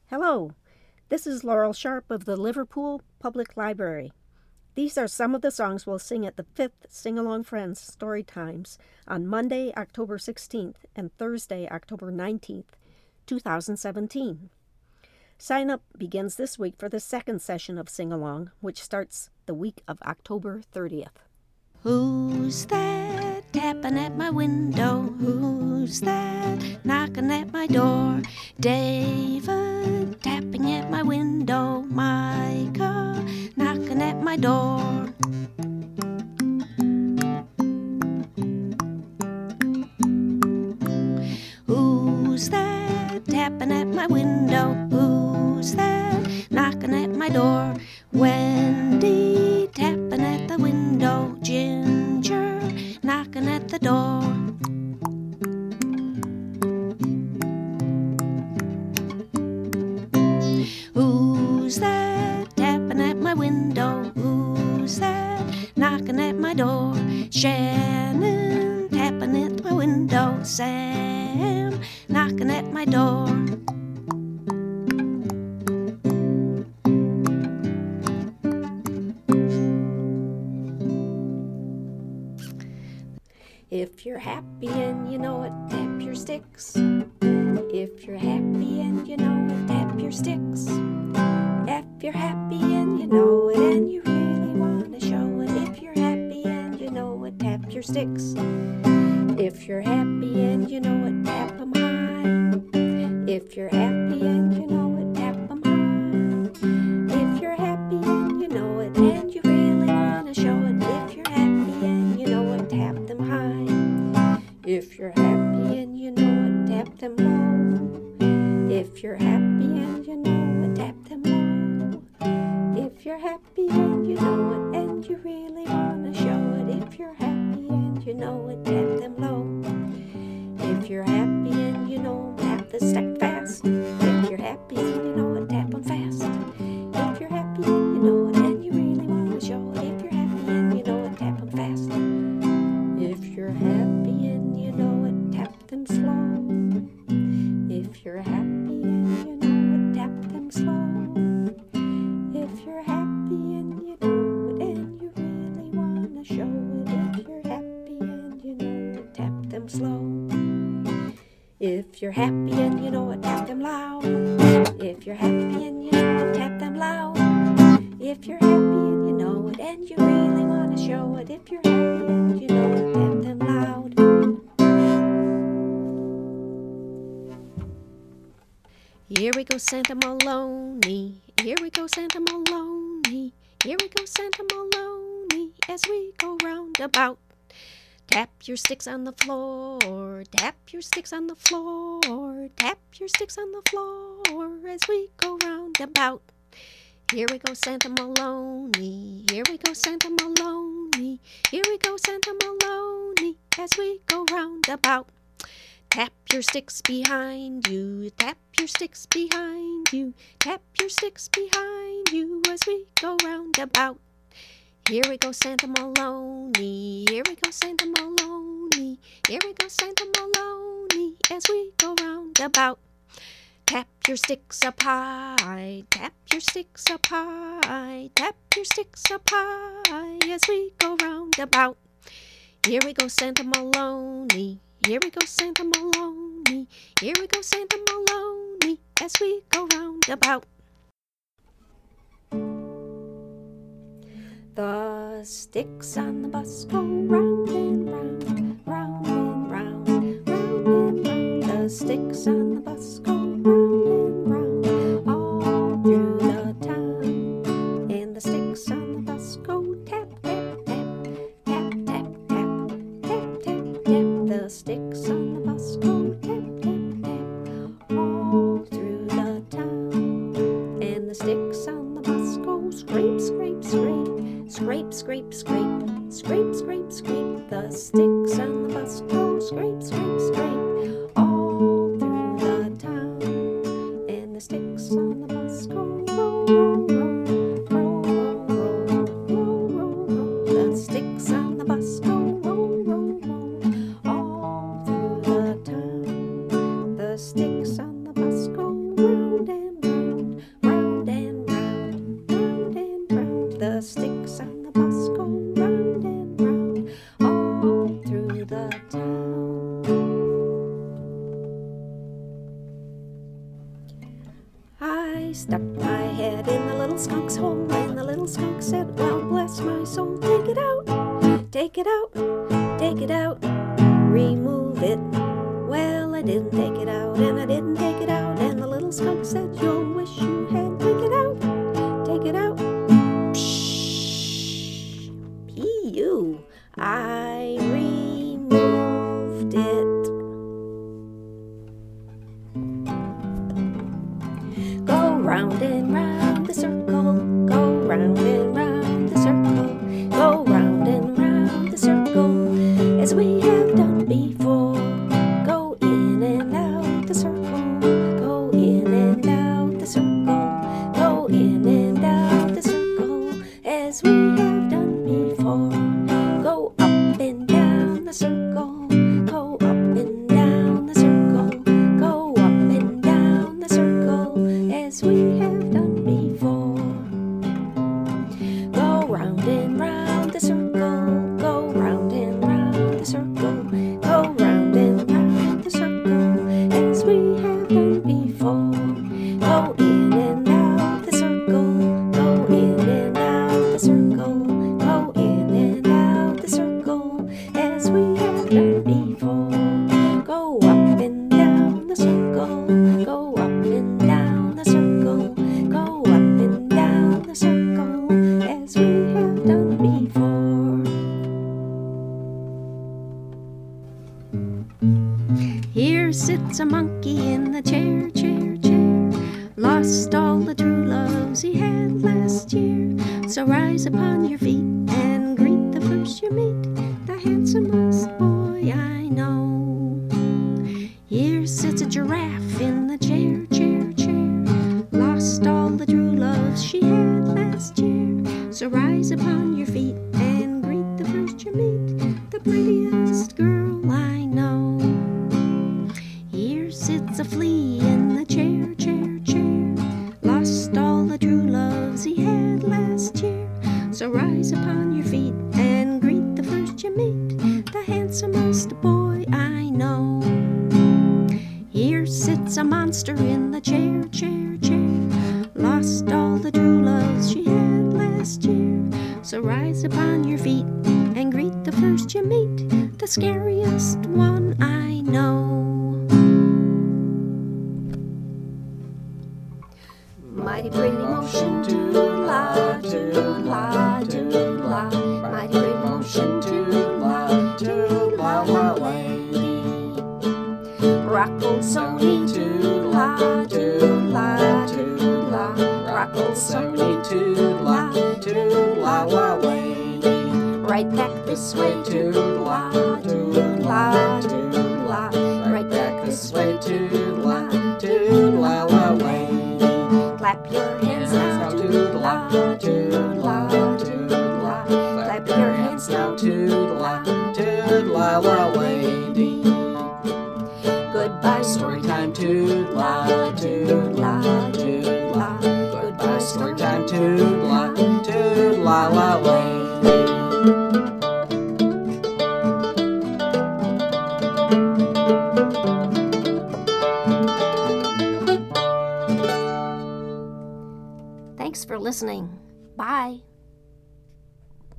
Hello, this is Laurel Sharp of the Liverpool Public Library. These are some of the songs we'll sing at the 5th Sing Along Friends Story Times on Monday, October 16th and Thursday, October 19th, 2017. Sign up begins this week for the second session of Sing Along, which starts the week of October 30th. Who's that tapping at my window? Who's that knocking at my door? David tapping at my window. Micah knocking at my door. Who's that tapping at my window? Who's that knocking at my door? Wendy tapping at the window. Ginger knocking at the door. Who's that tapping at my window? Who's that knocking at my door? Shannon tapping at my window. Sam knocking at my door. If you're happy and you know it, tap your sticks. If you're happy and you know it, tap your sticks. If you're happy and you know it and you really want to show it, if you're happy and you know it, tap your sticks. If you're happy and you know it, tap 'em high. If you're happy and you know it, tap 'em high. If you're happy and you know it and you really want to show it, if you're happy and you know it, tap them high. If you're happy and you know it, tap them low. If you're happy and you know it, tap them low. If you're happy and you know it and you really want to show it, if you're happy and you know it, tap them low. If you're happy and you know it, tap the stick fast. If you're happy and you know it, tap them fast. If you're happy and you know it and you really want to show it, if you're happy and you know it, tap them fast. If you're happy and you know it, tap them slow. If you're happy and you know it, tap them slow. If you're happy and you know it and you really want to show it, if you're happy and you know it, tap them slow. If you're happy and you know it, tap them loud. If you're happy and you know it, tap them loud. If you're happy and you know it and you really want to show it, if you're happy and you know it, tap them loud. Here we go Santa Maloney, here we go Santa Maloney, here we go Santa Maloney, as we go round about. Tap your sticks on the floor, tap your sticks on the floor, tap your sticks on the floor, as we go round about. Here we go Santa Maloney, here we go Santa Maloney, here we go Santa Maloney, as we go round about. Tap your sticks behind you, tap your sticks behind you, tap your sticks behind you, as we go round about. Here we go Santa Maloney, here we go Santa Maloney, here we go Santa Maloney, as we go round about. Tap your sticks up high, tap your sticks up high, tap your sticks up high, as we go round about. Here we go Santa Maloney, here we go Santa Maloney, here we go Santa Maloney, as we go round about. The sticks on the bus go round and round, round and round, round and round. The sticks on the bus go round and round, all through the town. And the sticks on the bus go tap, tap, tap, tap, tap, tap, tap, tap, tap. The sticks on the bus go tap, tap, tap, all through the town. And the sticks on the bus go scrape, scrape, scrape. Scrape, scrape, scrape, scrape, scrape, scrape. The sticks on the bus go scrape, scrape, scrape, all through the town. And the sticks on the bus go roll, roll, roll, roll, roll, roll, roll, roll. The sticks on the bus go roll, roll, roll, all through the town. The sticks on the bus go round and round. I stuck my head in the little skunk's hole, and the little skunk said, well, bless my soul, take it out, take it out, take it out, remove it. Well, I didn't take it out, and I didn't take it out, and the little skunk said, you'll wish you had. Take it out, take it out. Pshh. P.U. I removed it. Go round and round the circle, go round and round the circle, go round and round the circle, as we have done before. Go in and out the circle, go in and out the circle, go in and out the circle, as we have done before. Go up and down the circle, go up and down the circle, go up and down the circle, as we have done before. Go round and round the circle, go round and round the circle, go round and round the circle, as we have done before. Go in and out the circle, go in and out the circle, go in and out the circle, as we have done before. Go up and down the circle, go up and down the circle, go up and down the circle, as we have done before. Here sits a monkey in the chair, chair, chair, lost all the true loves he had last year. So rise upon your feet and greet the first you meet, the handsomest boy I know. Here sits a giraffe in the chair, chair, chair, lost all the true loves she had last year. So rise upon your feet and greet the first you meet, the prettiest girl I know. Here sits a flea in the chair, chair, chair, lost all the true loves he had last year. So rise upon your feet and greet the first you meet, the handsomest boy I know. Here sits a monster in the chair, chair, chair, lost all the true loves she had last year. So rise upon your feet and greet the first you meet, the scariest one I know. Mighty pretty motion, toodle-la, toodle-la, toodle-la. Mighty pretty motion, toodle-la, toodle-la, my lady. Rock old Sony, toodle-la, toodle-la, toodle-la. Rock old Sony, toodle-la, toodle-la, my lady. Right back this way, toodle-la, toodle-la, toodle-la. Right back this way, toodle-la, toodle-la, my lady. Clap your hands now, toodle-la, toodle-la, toodle-la. Clap your hands now, toodle-la, toodle-la, la lady. Goodbye story time, toodle-la, toodle-la, toodle-la. Goodbye story time, toodle-la, toodle-la, la lady. Thanks for listening. Bye.